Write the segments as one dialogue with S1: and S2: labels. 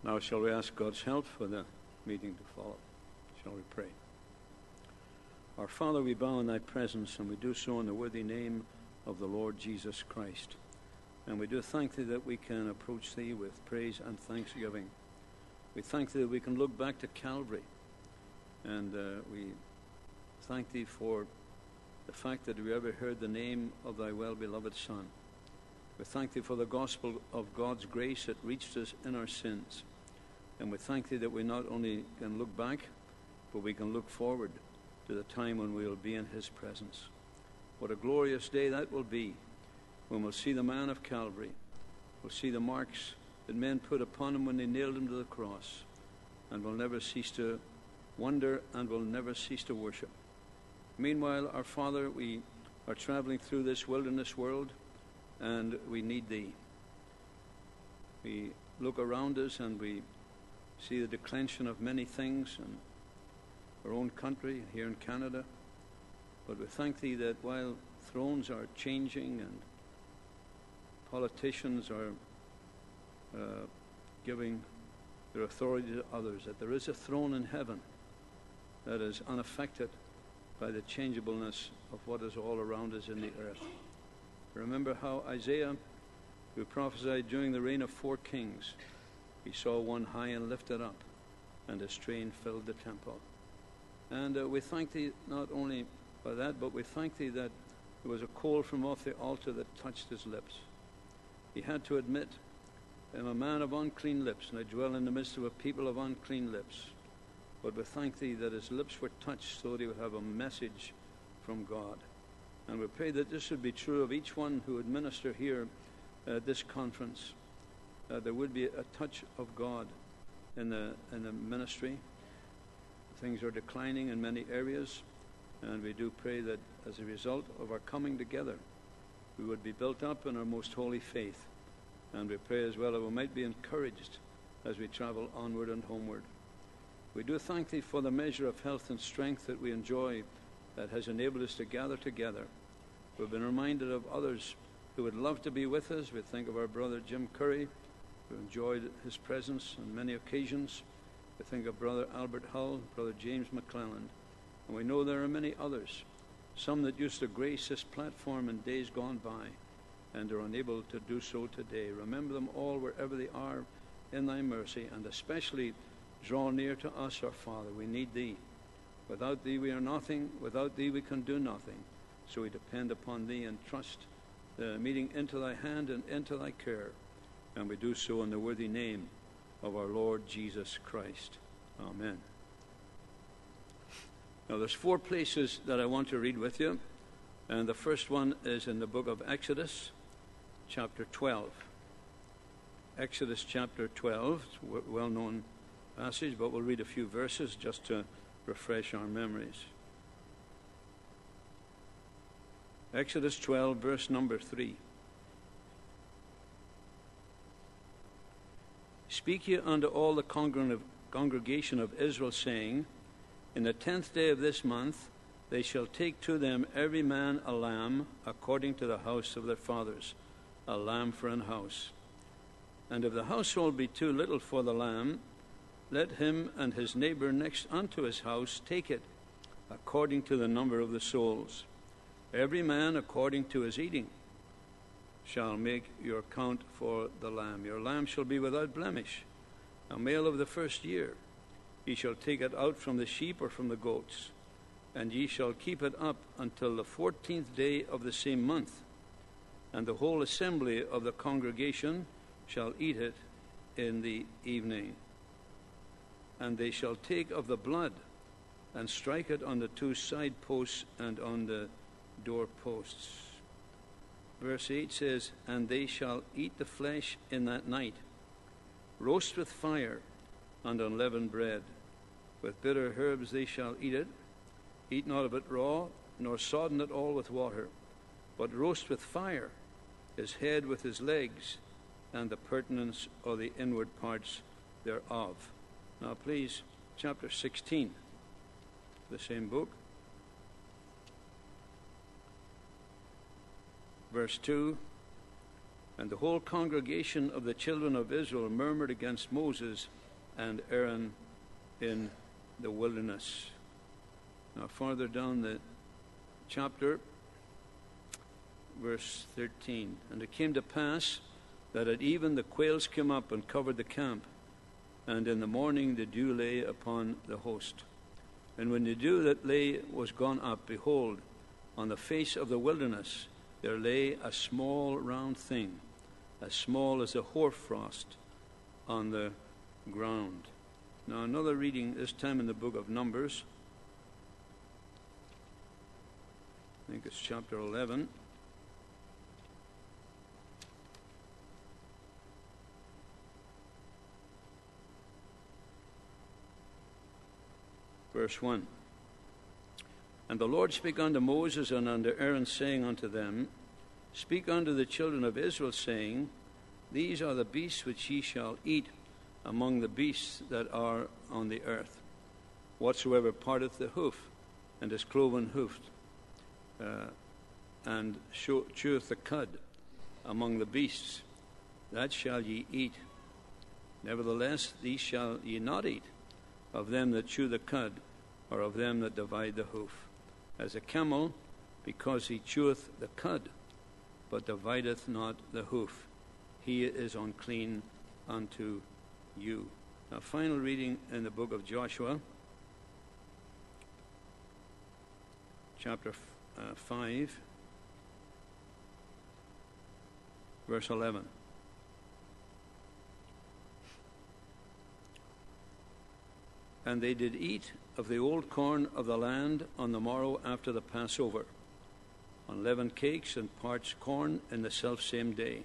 S1: Now shall we ask God's help for the meeting to follow? Shall we pray? Our Father, we bow in thy presence, and we do so in the worthy name of the Lord Jesus Christ. And we do thank thee that we can approach thee with praise and thanksgiving. We thank thee that we can look back to Calvary. And we thank thee for the fact that we ever heard the name of thy well-beloved Son. We thank thee for the gospel of God's grace that reached us in our sins. And we thank thee that we not only can look back, but we can look forward to the time when we will be in his presence. What a glorious day that will be, when we'll see the man of Calvary. We'll see the marks that men put upon him when they nailed him to the cross. And we'll never cease to wonder, and we'll never cease to worship. Meanwhile, our Father, we are traveling through this wilderness world, and we need thee. We look around us and we see the declension of many things in our own country, here in Canada. But we thank thee that while thrones are changing and politicians are giving their authority to others, that there is a throne in heaven that is unaffected by the changeableness of what is all around us in the earth. Remember how Isaiah, who prophesied during the reign of 4 kings, he saw one high and lifted up, and his train filled the temple. And we thank thee not only by that, but we thank thee that there was a coal from off the altar that touched his lips. He had to admit, I am a man of unclean lips, and I dwell in the midst of a people of unclean lips. But we thank thee that his lips were touched so that he would have a message from God. And we pray that this would be true of each one who would minister here at this conference. There would be a touch of God in the ministry. Things are declining in many areas, and we do pray that as a result of our coming together, we would be built up in our most holy faith. And we pray as well that we might be encouraged as we travel onward and homeward. We do thank thee for the measure of health and strength that we enjoy that has enabled us to gather together. We've been reminded of others who would love to be with us. We think of our brother Jim Curry, who enjoyed his presence on many occasions. We think of brother Albert Hull, brother James McClelland. And we know there are many others, some that used to grace this platform in days gone by and are unable to do so today. Remember them all wherever they are in thy mercy, and especially draw near to us, our Father. We need thee. Without thee we are nothing. Without thee we can do nothing. So we depend upon thee and trust the meeting into thy hand and into thy care. And we do so in the worthy name of our Lord Jesus Christ. Amen. Now there's 4 places that I want to read with you. And the first one is in the book of Exodus, chapter 12. Exodus chapter 12, it's a well-known passage, but we'll read a few verses just to refresh our memories. Exodus 12, verse number 3. Speak ye unto all the congregation of Israel, saying, in the 10th day of this month they shall take to them every man a lamb according to the house of their fathers, a lamb for an house. And if the household be too little for the lamb, let him and his neighbor next unto his house take it, according to the number of the souls. Every man according to his eating shall make your count for the lamb. Your lamb shall be without blemish, a male of the first year. Ye shall take it out from the sheep or from the goats, and ye shall keep it up until the 14th day of the same month. And the whole assembly of the congregation shall eat it in the evening. And they shall take of the blood and strike it on the 2 side posts and on the doorposts. Verse 8 says, and they shall eat the flesh in that night, roast with fire and unleavened bread. With bitter herbs they shall eat it. Eat not of it raw, nor sodden it all with water, but roast with fire his head with his legs, and the purtenance or the inward parts thereof. Now please, chapter 16, the same book. Verse 2, And the whole congregation of the children of Israel murmured against Moses and Aaron in the wilderness. Now, farther down the chapter, verse 13. And it came to pass that at even the quails came up and covered the camp, and in the morning the dew lay upon the host. And when the dew that lay was gone up, behold, on the face of the wilderness there lay a small round thing, as small as a hoarfrost on the ground. Now another reading, this time in the book of Numbers. I think it's chapter 11. Verse 1. And the Lord spake unto Moses and unto Aaron, saying unto them, Speak unto the children of Israel, saying, These are the beasts which ye shall eat among the beasts that are on the earth. Whatsoever parteth the hoof, and is cloven hoofed, and cheweth the cud among the beasts, that shall ye eat. Nevertheless, these shall ye not eat, of them that chew the cud, or of them that divide the hoof. As a camel, because he cheweth the cud, but divideth not the hoof, he is unclean unto you. Now, final reading in the book of Joshua, chapter 5, verse 11. And they did eat of the old corn of the land on the morrow after the Passover, unleavened cakes and parched corn in the selfsame day.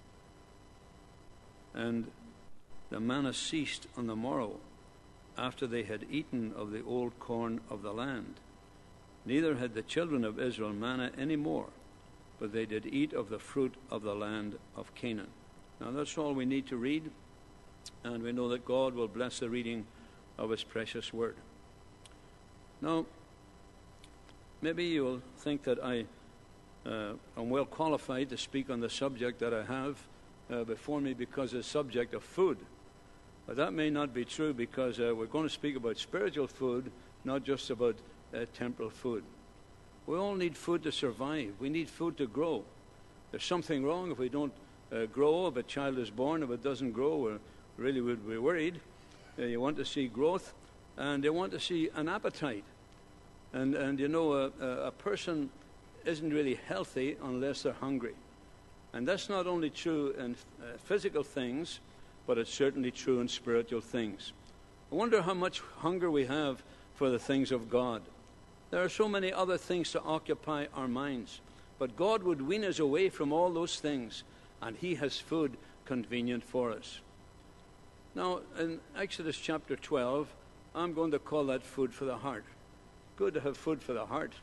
S1: And the manna ceased on the morrow after they had eaten of the old corn of the land. Neither had the children of Israel manna any more, but they did eat of the fruit of the land of Canaan. Now that's all we need to read, and we know that God will bless the reading of his precious word. Now, maybe you'll think that I am well qualified to speak on the subject that I have before me because of the subject of food. But that may not be true, because we're going to speak about spiritual food, not just about temporal food. We all need food to survive. We need food to grow. There's something wrong if we don't grow. If a child is born, if it doesn't grow, we really would be worried. You want to see growth, and they want to see an appetite. And you know, a person isn't really healthy unless they're hungry. And that's not only true in physical things, but it's certainly true in spiritual things. I wonder how much hunger we have for the things of God. There are so many other things to occupy our minds, but God would wean us away from all those things, and he has food convenient for us. Now, in Exodus chapter 12, I'm going to call that food for the heart. Good to have food for the heart.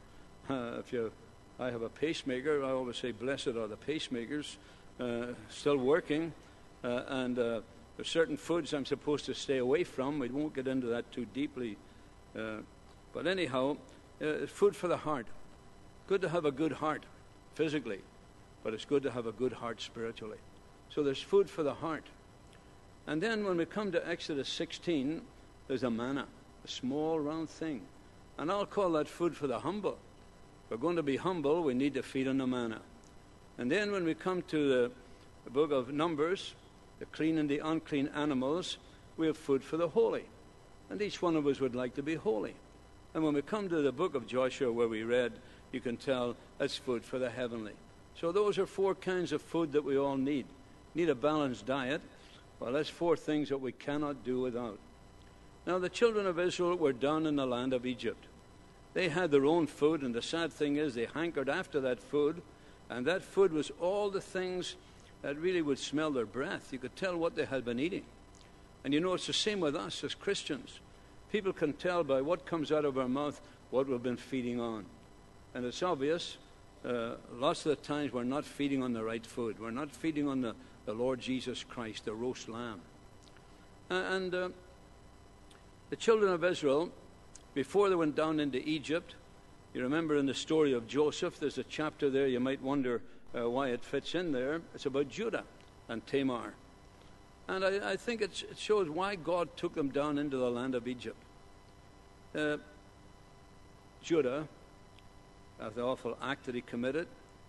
S1: I have a pacemaker. I always say, blessed are the pacemakers, still working. And there's certain foods I'm supposed to stay away from. We won't get into that too deeply. But anyhow, food for the heart. Good to have a good heart physically, but it's good to have a good heart spiritually. So there's food for the heart. And then when we come to Exodus 16, there's a manna, a small round thing. And I'll call that food for the humble. If we're going to be humble, we need to feed on the manna. And then when we come to the book of Numbers, the clean and the unclean animals, we have food for the holy. And each one of us would like to be holy. And when we come to the book of Joshua, where we read, you can tell that's food for the heavenly. So those are four kinds of food that we all need. Need a balanced diet. Well, that's four things that we cannot do without. Now, the children of Israel were down in the land of Egypt. They had their own food, and the sad thing is they hankered after that food, and that food was all the things that really would smell their breath. You could tell what they had been eating. And you know, it's the same with us as Christians. People can tell by what comes out of our mouth what we've been feeding on. And it's obvious, lots of the times we're not feeding on the right food. We're not feeding on the Lord Jesus Christ, the roast lamb. And the children of Israel, before they went down into Egypt, you remember in the story of Joseph, there's a chapter there, you might wonder why it fits in there. It's about Judah and Tamar. And I think it shows why God took them down into the land of Egypt. Judah, after the awful act that he committed,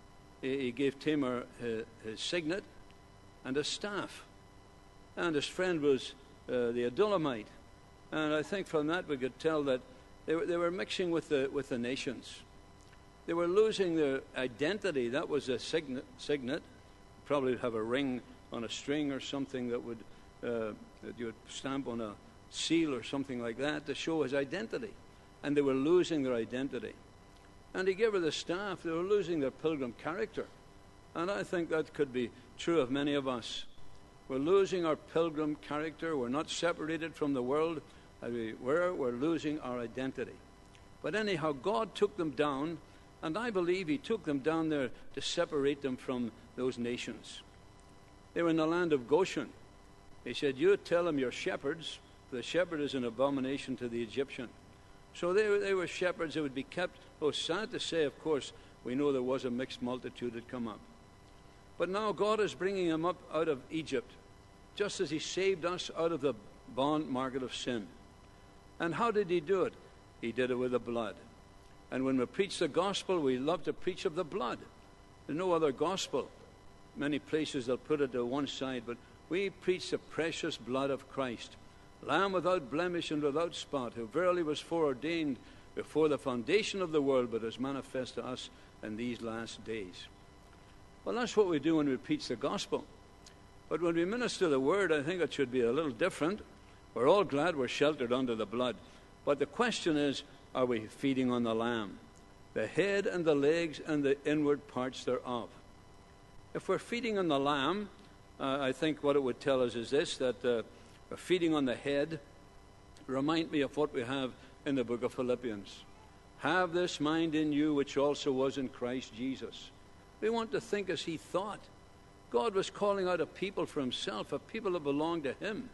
S1: he gave Tamar his signet and a staff. And his friend was the Adullamite. And I think from that we could tell that they were mixing with the nations. They were losing their identity. That was a signet. Probably have a ring on a string or something that you would stamp on a seal or something like that to show his identity. And they were losing their identity. And he gave her the staff. They were losing their pilgrim character. And I think that could be true of many of us. We're losing our pilgrim character. We're not separated from the world as we were. We're losing our identity. But anyhow, God took them down, and I believe he took them down there to separate them from those nations. They were in the land of Goshen. He said, you tell them you're shepherds. The shepherd is an abomination to the Egyptian. So they were shepherds that would be kept. Oh, sad to say, of course, we know there was a mixed multitude that come up. But now God is bringing them up out of Egypt, just as he saved us out of the bond market of sin. And how did he do it? He did it with the blood. And when we preach the gospel, we love to preach of the blood. There's no other gospel. Many places they'll put it to one side, but we preach the precious blood of Christ, Lamb without blemish and without spot, who verily was foreordained before the foundation of the world, but is manifest to us in these last days. Well, that's what we do when we preach the gospel. But when we minister the word, I think it should be a little different. We're all glad we're sheltered under the blood. But the question is, are we feeding on the lamb? The head and the legs and the inward parts thereof. If we're feeding on the lamb, I think what it would tell us is this, that we're feeding on the head. Remind me of what we have in the book of Philippians. Have this mind in you, which also was in Christ Jesus. We want to think as he thought. God was calling out a people for himself, a people that belonged to him.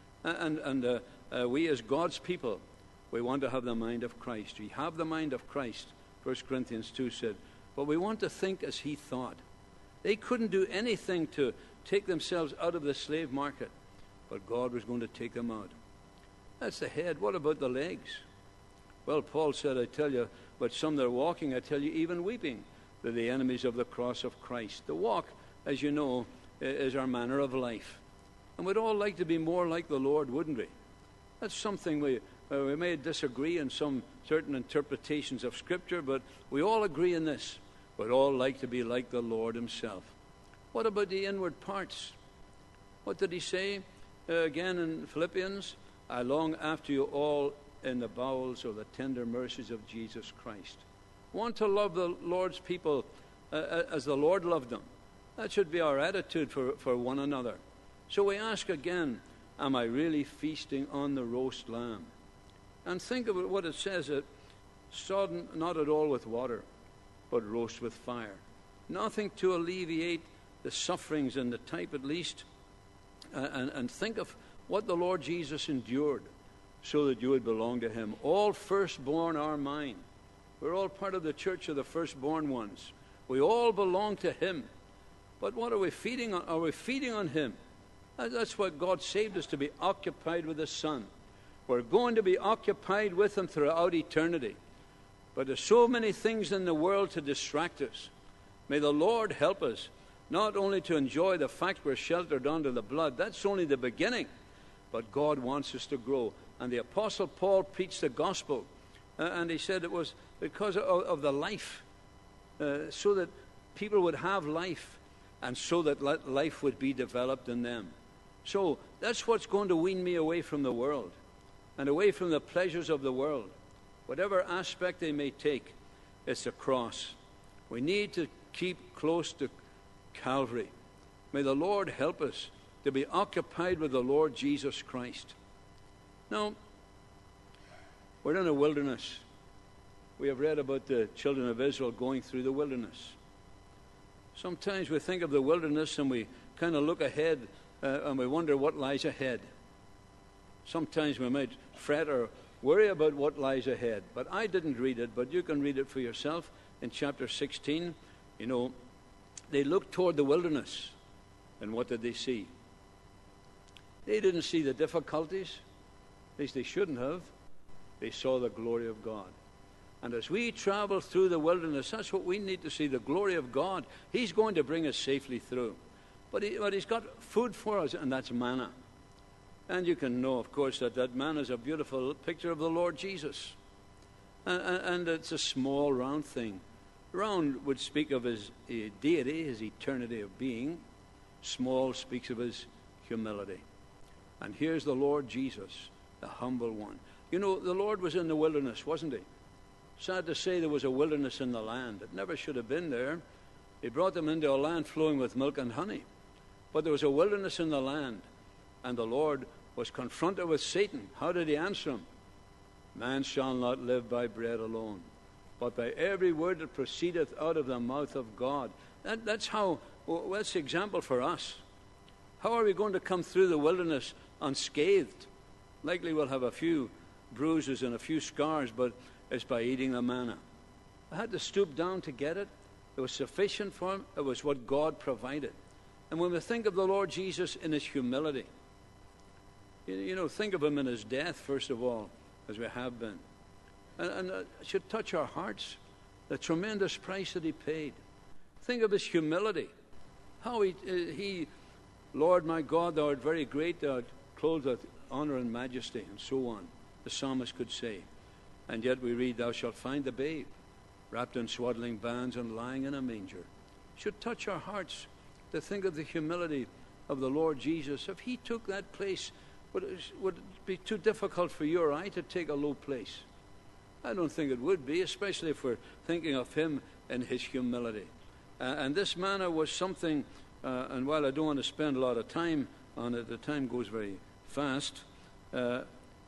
S1: And we as God's people, we want to have the mind of Christ. We have the mind of Christ, 1 Corinthians 2 said. But we want to think as he thought. They couldn't do anything to take themselves out of the slave market, but God was going to take them out. That's the head. What about the legs? Well, Paul said, I tell you, but some that are walking, I tell you, even weeping, they're the enemies of the cross of Christ. The walk, as you know, is our manner of life. And we'd all like to be more like the Lord, wouldn't we? That's something we may disagree in some certain interpretations of Scripture, but we all agree in this. We'd all like to be like the Lord himself. What about the inward parts? What did he say again in Philippians? I long after you all in the bowels of the tender mercies of Jesus Christ. Want to love the Lord's people as the Lord loved them. That should be our attitude for one another. So we ask again, am I really feasting on the roast lamb? And think about what it says, sodden not at all with water, but roast with fire. Nothing to alleviate the sufferings and the type at least. And think of what the Lord Jesus endured so that you would belong to him. All firstborn are mine. We're all part of the church of the firstborn ones. We all belong to him. But what are we feeding on? Are we feeding on him? That's what God saved us, to be occupied with the Son. We're going to be occupied with him throughout eternity. But there's so many things in the world to distract us. May the Lord help us not only to enjoy the fact we're sheltered under the blood. That's only the beginning. But God wants us to grow. And the Apostle Paul preached the gospel. And he said it was because of the life. So that people would have life. And so that life would be developed in them. So that's what's going to wean me away from the world. And away from the pleasures of the world. Whatever aspect they may take, it's the cross. We need to keep close to Calvary. May the Lord help us to be occupied with the Lord Jesus Christ. Now, we're in a wilderness. We have read about the children of Israel going through the wilderness. Sometimes we think of the wilderness and we kind of look ahead and we wonder what lies ahead. Sometimes we might fret or worry about what lies ahead. But I didn't read it, but you can read it for yourself in chapter 16. You know, they looked toward the wilderness, and what did they see? They didn't see the difficulties. At least they shouldn't have. They saw the glory of God. And as we travel through the wilderness, that's what we need to see, the glory of God. He's going to bring us safely through. But He's got food for us, and that's manna. And you can know, of course, that manna is a beautiful picture of the Lord Jesus. And it's a small, round thing. Round would speak of His deity, His eternity of being. Small speaks of His humility. And here's the Lord Jesus, the humble one. You know, the Lord was in the wilderness, wasn't He? Sad to say there was a wilderness in the land. It never should have been there. He brought them into a land flowing with milk and honey. But there was a wilderness in the land. And the Lord was confronted with Satan. How did He answer him? Man shall not live by bread alone, but by every word that proceedeth out of the mouth of God. That's the example for us. How are we going to come through the wilderness unscathed? Likely we'll have a few bruises and a few scars, but it's by eating the manna. I had to stoop down to get it. It was sufficient for him. It was what God provided. And when we think of the Lord Jesus in His humility, you know, think of Him in His death, first of all, as we have been. And it should touch our hearts, the tremendous price that He paid. Think of His humility. How he Lord my God, Thou art very great, Thou art clothed with honor and majesty, and so on, the psalmist could say. And yet we read, Thou shalt find the babe, wrapped in swaddling bands and lying in a manger. It should touch our hearts to think of the humility of the Lord Jesus. If He took that place, would it be too difficult for you or I to take a low place? I don't think it would be, especially if we're thinking of Him in His humility. And this manna was something, and while I don't want to spend a lot of time on it, the time goes very fast. The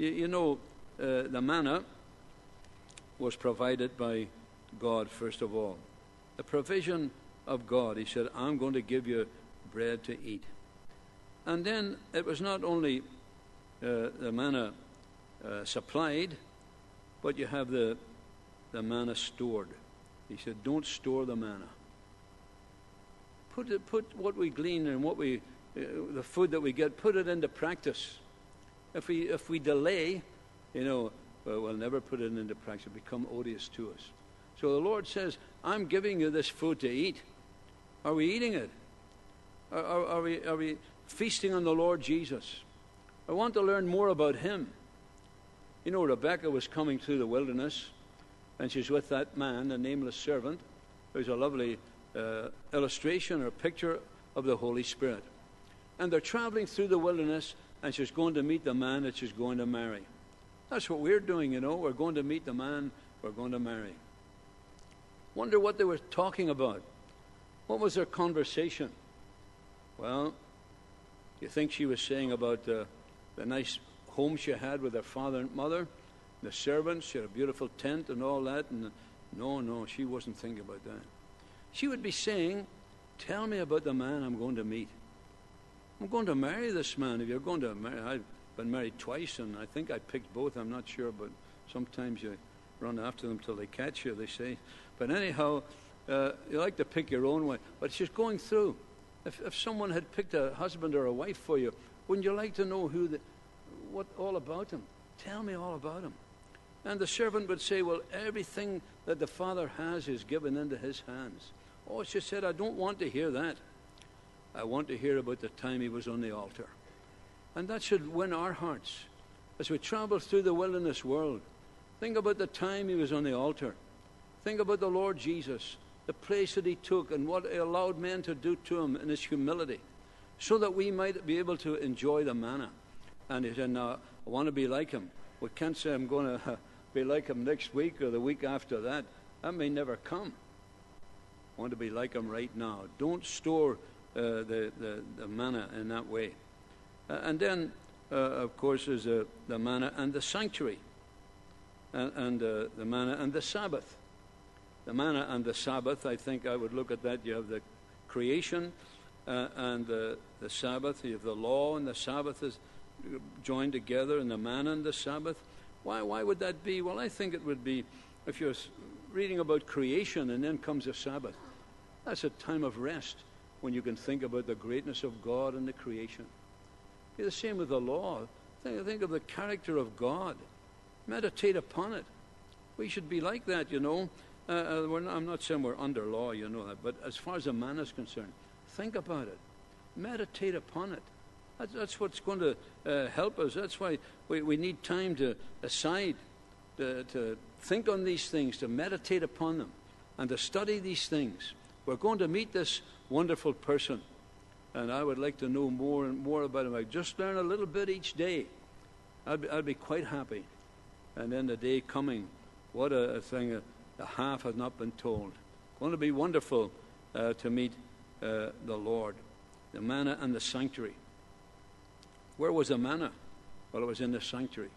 S1: manna was provided by God, first of all. The provision of God. He said, I'm going to give you bread to eat. And then it was not only the manna supplied, but you have the manna stored. He said, don't store the manna. Put what we glean and the food that we get, put it into practice. If we delay, we'll never put it into practice. It'll become odious to us. So the Lord says, I'm giving you this food to eat. Are we eating it? Are we feasting on the Lord Jesus? I want to learn more about Him. You know, Rebecca was coming through the wilderness, and she's with that man, a nameless servant. There's a lovely illustration or picture of the Holy Spirit. And they're traveling through the wilderness, and she's going to meet the man that she's going to marry. That's what we're doing, We're going to meet the man we're going to marry. Wonder what they were talking about. What was their conversation? Well, you think she was saying about the nice home she had with her father and mother, the servants, she had a beautiful tent and all that, and no, she wasn't thinking about that. She would be saying, tell me about the man I'm going to meet. I'm going to marry this man. If you're going to marry, I've been married twice, and I think I picked both, I'm not sure, but sometimes you run after them till they catch you, they say. But anyhow, you like to pick your own way. But she's going through. If someone had picked a husband or a wife for you, wouldn't you like to know what all about him? Tell me all about him. And the servant would say, well, everything that the Father has is given into His hands. Oh, she said, I don't want to hear that. I want to hear about the time He was on the altar. And that should win our hearts. As we travel through the wilderness world, think about the time He was on the altar. Think about the Lord Jesus, the place that He took and what He allowed men to do to Him in His humility, so that we might be able to enjoy the manna. And He said, now, I want to be like Him. We can't say I'm going to be like Him next week or the week after that. That may never come. I want to be like Him right now. Don't store the manna in that way. And then, of course, there's the manna and the sanctuary, and the manna and the Sabbath. The manna and the Sabbath, I think I would look at that. You have the creation and the Sabbath. You have the law and the Sabbath is joined together, and the manna and the Sabbath. Why would that be? Well, I think it would be if you're reading about creation and then comes the Sabbath. That's a time of rest when you can think about the greatness of God and the creation. It's the same with the law. Think of the character of God. Meditate upon it. We should be like that, you know. I'm not saying we're under law, you know that, but as far as a man is concerned, think about it. Meditate upon it. That's what's going to help us. That's why we need time to aside to think on these things, to meditate upon them, and to study these things. We're going to meet this wonderful person, and I would like to know more and more about him. I just learn a little bit each day. I'd be quite happy. And then the day coming, what a thing, the half has not been told. Going to be wonderful to meet the Lord. The manna and the sanctuary. Where was the manna? Well, it was in the sanctuary.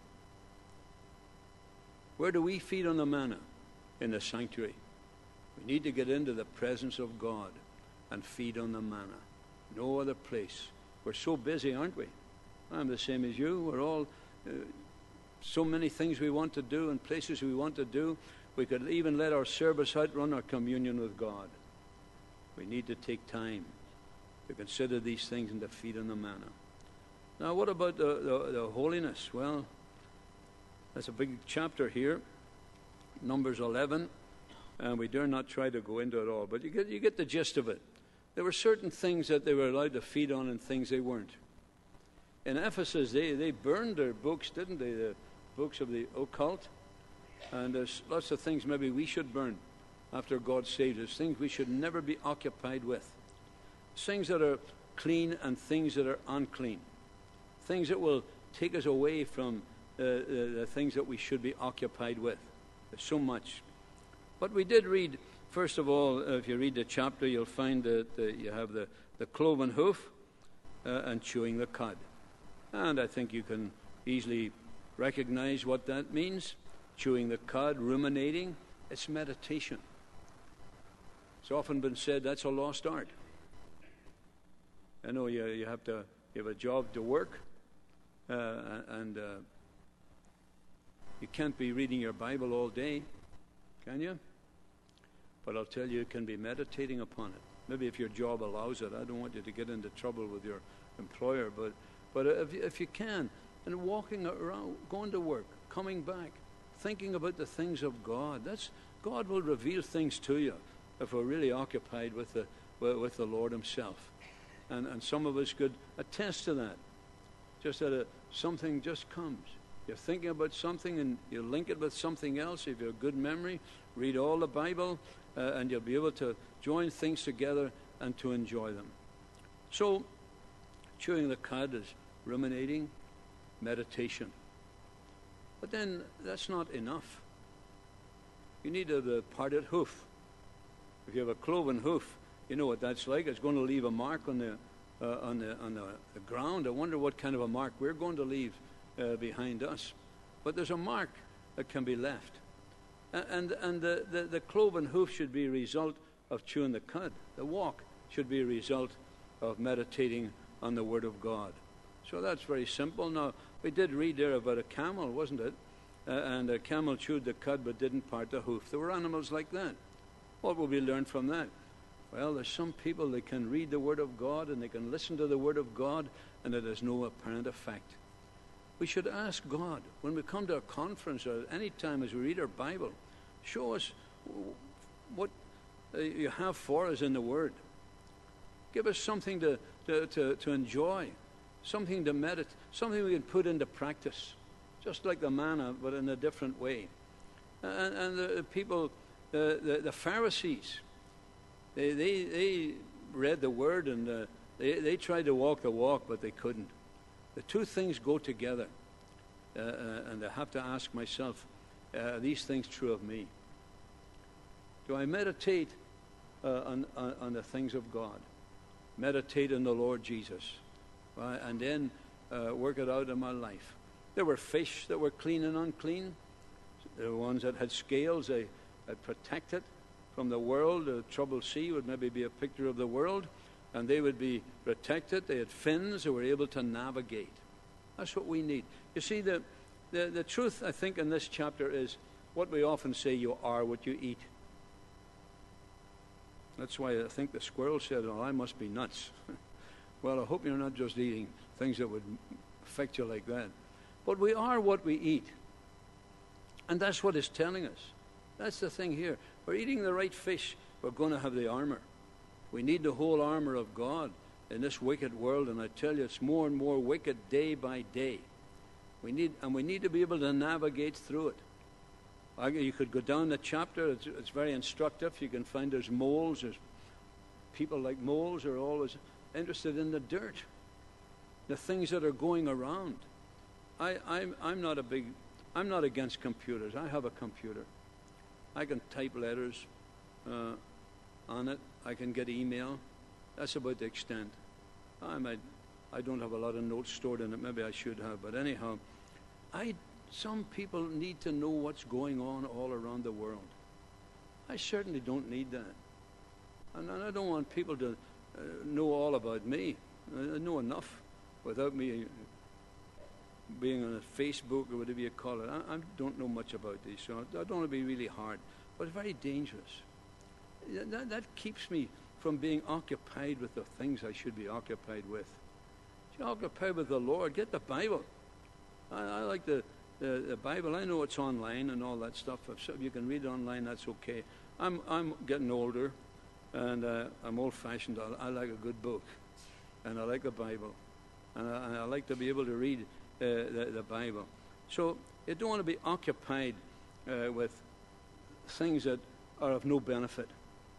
S1: Where do we feed on the manna? In the sanctuary. We need to get into the presence of God and feed on the manna. No other place. We're so busy, aren't we? I'm the same as you. We're all so many things we want to do and places we want to do. We could even let our service outrun our communion with God. We need to take time to consider these things and to feed on the manna. Now, what about the holiness? Well, that's a big chapter here, Numbers 11, and we dare not try to go into it all, but you get the gist of it. There were certain things that they were allowed to feed on and things they weren't. In Ephesus, they burned their books, didn't they? The books of the occult. And there's lots of things maybe we should burn after God saved us. Things we should never be occupied with. Things that are clean and things that are unclean. Things that will take us away from the things that we should be occupied with. There's so much. But we did read, first of all, if you read the chapter, you'll find that you have the cloven hoof and chewing the cud. And I think you can easily recognize what that means. Chewing the cud, ruminating, it's meditation. It's often been said that's a lost art. I know you have a job to work, and you can't be reading your Bible all day, can you? But I'll tell you, you can be meditating upon it. Maybe if your job allows it. I don't want you to get into trouble with your employer, but if you can, and walking around, going to work, coming back, thinking about the things of God. God will reveal things to you if we're really occupied with the Lord Himself. And some of us could attest to that. Just that something just comes. You're thinking about something and you link it with something else. If you have a good memory, read all the Bible and you'll be able to join things together and to enjoy them. So, chewing the cud is ruminating, meditation. But then that's not enough. You need the parted hoof. If you have a cloven hoof, you know what that's like. It's going to leave a mark on the ground. I wonder what kind of a mark we're going to leave behind us. But there's a mark that can be left. And the cloven hoof should be a result of chewing the cud. The walk should be a result of meditating on the Word of God. So that's very simple. Now, we did read there about a camel, wasn't it? And a camel chewed the cud but didn't part the hoof. There were animals like that. What will we learn from that? Well, there's some people that can read the Word of God and they can listen to the Word of God and it has no apparent effect. We should ask God, when we come to a conference or any time as we read our Bible, show us what you have for us in the Word. Give us something to enjoy, something to meditate, something we can put into practice, just like the manna, but in a different way. And the people, the Pharisees, they read the Word and they tried to walk the walk, but they couldn't. The two things go together. And I have to ask myself, are these things true of me? Do I meditate on the things of God? Meditate on the Lord Jesus. And then work it out in my life. There were fish that were clean and unclean. There were ones that had scales. They had protected from the world. The troubled sea would maybe be a picture of the world. And they would be protected. They had fins. They were able to navigate. That's what we need. You see, the truth, I think, in this chapter is what we often say, you are what you eat. That's why I think the squirrel said, "Oh, I must be nuts." Well, I hope you're not just eating things that would affect you like that. But we are what we eat. And that's what it's telling us. That's the thing here. We're eating the right fish, we're going to have the armor. We need the whole armor of God in this wicked world, and I tell you, it's more and more wicked day by day. We need to be able to navigate through it. You could go down the chapter. It's very instructive. You can find there's moles. There's people like moles are always interested in the dirt, the things that are going around. I'm not against computers. I have a computer. I can type letters on it. I can get email. That's about the extent. I don't have a lot of notes stored in it. Maybe I should have. But anyhow, some people need to know what's going on all around the world. I certainly don't need that. And I don't want people to know all about me. I know enough without me being on a Facebook or whatever you call it. I don't know much about these, so I don't want to be really hard. But it's very dangerous. That keeps me from being occupied with the things I should be occupied with. If you're occupied with the Lord, get the Bible. I like the Bible. I know it's online and all that stuff. If you can read it online, that's okay. I'm getting older, and I'm old-fashioned. I like a good book, and I like the Bible, and I like to be able to read the Bible. So you don't want to be occupied with things that are of no benefit.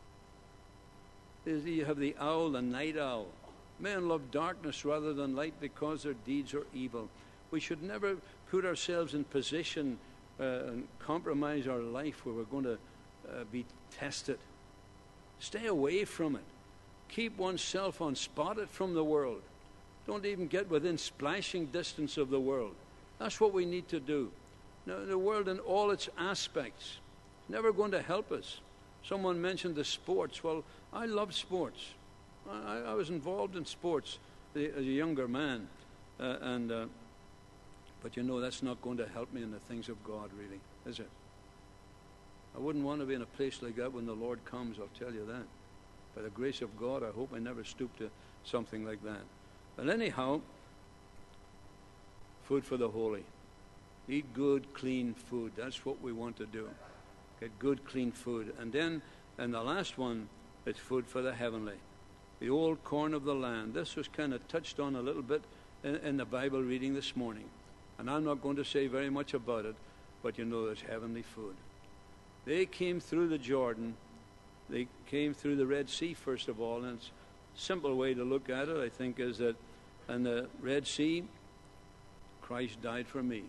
S1: You have the owl, the night owl. Men love darkness rather than light because their deeds are evil. We should never put ourselves in position and compromise our life where we're going to be tested. Stay away from it. Keep oneself unspotted from the world. Don't even get within splashing distance of the world. That's what we need to do. Now, the world in all its aspects is never going to help us. Someone mentioned the sports. Well, I love sports. I was involved in sports as a younger man. But you know, that's not going to help me in the things of God, really, is it? I wouldn't want to be in a place like that when the Lord comes, I'll tell you that. By the grace of God, I hope I never stoop to something like that. But anyhow, food for the holy. Eat good, clean food. That's what we want to do. Get good, clean food. And then, and the last one, it's food for the heavenly. The old corn of the land. This was kind of touched on a little bit in the Bible reading this morning. And I'm not going to say very much about it, but you know there's heavenly food. They came through the Jordan. They came through the Red Sea, first of all. And it's a simple way to look at it, I think, is that in the Red Sea, Christ died for me.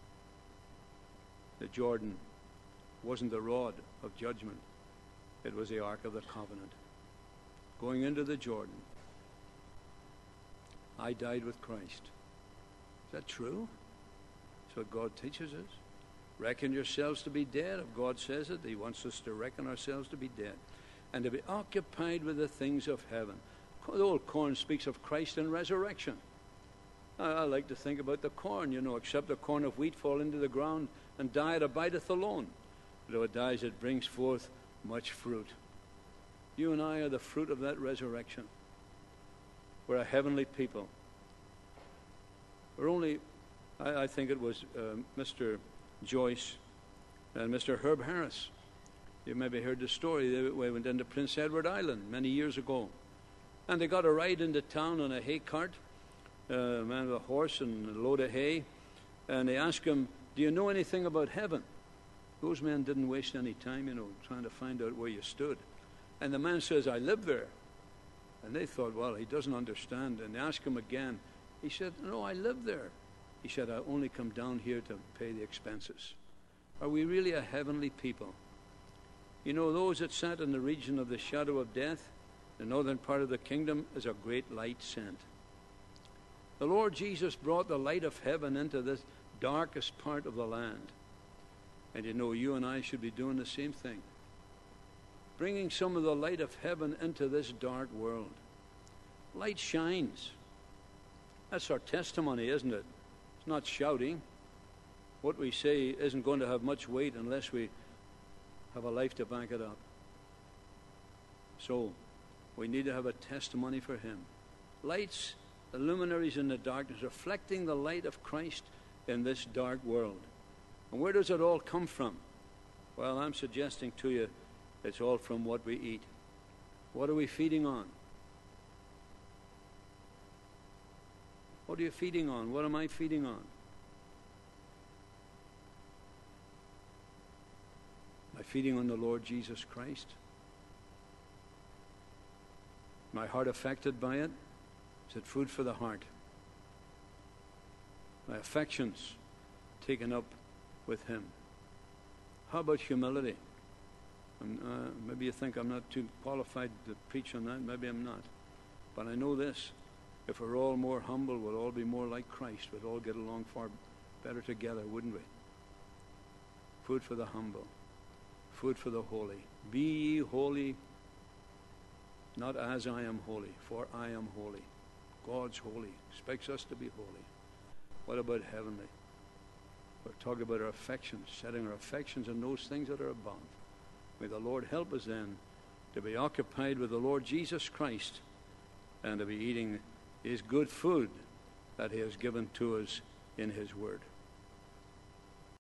S1: The Jordan wasn't the rod of judgment. It was the Ark of the Covenant. Going into the Jordan, I died with Christ. Is that true? That's what God teaches us. Reckon yourselves to be dead. If God says it, He wants us to reckon ourselves to be dead. And to be occupied with the things of heaven. The old corn speaks of Christ and resurrection. I like to think about the corn, you know, except the corn of wheat fall into the ground and die, it abideth alone. But though it dies, it brings forth much fruit. You and I are the fruit of that resurrection. We're a heavenly people. We're only, I think it was Mr. Joyce and Mr. Herb Harris. You maybe heard the story. They went into Prince Edward Island many years ago. And they got a ride into town on a hay cart, a man with a horse and a load of hay. And they asked him, do you know anything about heaven? Those men didn't waste any time, you know, trying to find out where you stood. And the man says, I live there. And they thought, well, he doesn't understand. And they asked him again. He said, no, I live there. He said, I only come down here to pay the expenses. Are we really a heavenly people? You know, those that sat in the region of the shadow of death, the northern part of the kingdom, is a great light sent. The Lord Jesus brought the light of heaven into this darkest part of the land. And you know, you and I should be doing the same thing. Bringing some of the light of heaven into this dark world. Light shines. That's our testimony, isn't it? It's not shouting. What we say isn't going to have much weight unless we have a life to back it up. So, we need to have a testimony for him. Lights, the luminaries in the darkness, reflecting the light of Christ in this dark world. And where does it all come from? Well, I'm suggesting to you it's all from what we eat. What are we feeding on? What are you feeding on? What am I feeding on? Am I feeding on the Lord Jesus Christ? My heart affected by it? Is it food for the heart? My affections taken up with him? How about humility? Maybe you think I'm not too qualified to preach on that. Maybe I'm not. But I know this. If we're all more humble, we'll all be more like Christ. We'd all get along far better together, wouldn't we? Food for the humble. Food for the holy. Be ye holy, not as I am holy, for I am holy. God's holy. Expects us to be holy. What about heavenly? We're talking about our affections, setting our affections on those things that are above. May the Lord help us then to be occupied with the Lord Jesus Christ and to be eating his good food that he has given to us in his word.